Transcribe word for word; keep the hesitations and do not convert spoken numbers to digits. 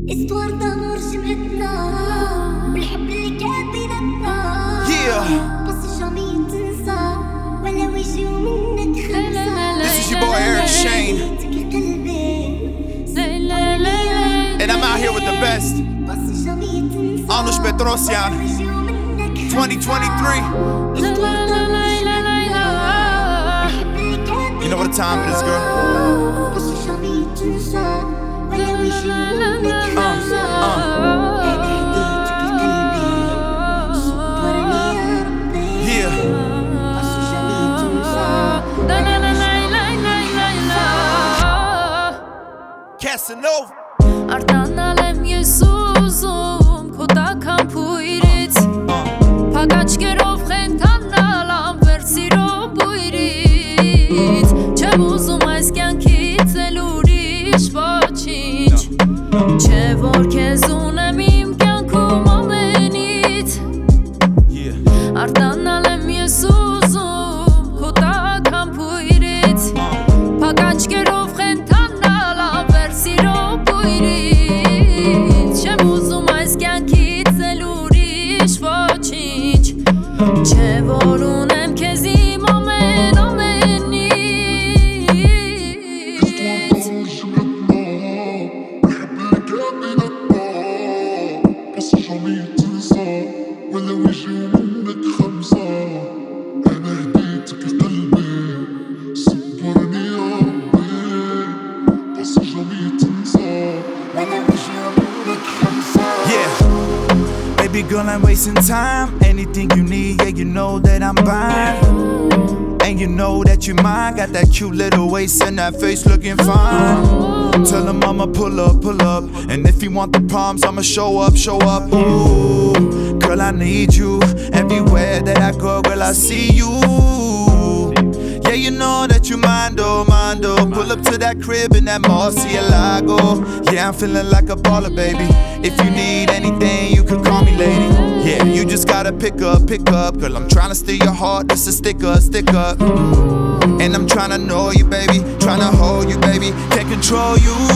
استوار دامور جمعتنا بالحب اللي كان بيناتنا. بس جامي تنسى ولو يجيو منك خمسة. This is your boy Eric Shane, and I'm out here with the best, Anush Petrosyan, twenty twenty-three. You know what time it is, girl? Uh, uh. Yeah. Casanova. Արտան ալեմ ես ուզում քո տական փույրից Փակաչկերով խենթանալ անվեր սիրո բույրից Չեմ ուզում այս կյանքից էլ ուրիշ ոչինչ Չէ որ քեզ ունեմ իմ կյանքում ամենից Արտան ալեմ ես ուզում քո տական փույրից Փակաչկերով խենթանալ անվեր սիրո բույրից Չեմ ուզում այս կյանքից էլ ուրիշ ոչինչ Չէ որ ունեմ քեզ իմ ամեն ամենից Baby girl, I'm wasting time. Anything you need, yeah, you know that I'm buying. And you know that you mine. Got that cute little waist and that face looking fine. Tell him I'ma pull up, pull up. And if you want the palms, I'ma show up, show up. Ooh, girl, I need you. Everywhere that I go, girl, I see you. Yeah, you know that you mind, oh, mind, oh. Pull up to that crib in that Murcielago. Yeah, I'm feeling like a baller, baby. If you need anything, you can call me, lady. Yeah, you just gotta pick up, pick up. Girl, I'm tryna steal your heart, just a sticker, stick up. And I'm tryna know you, baby. Tryna hold you, baby. Can't control you.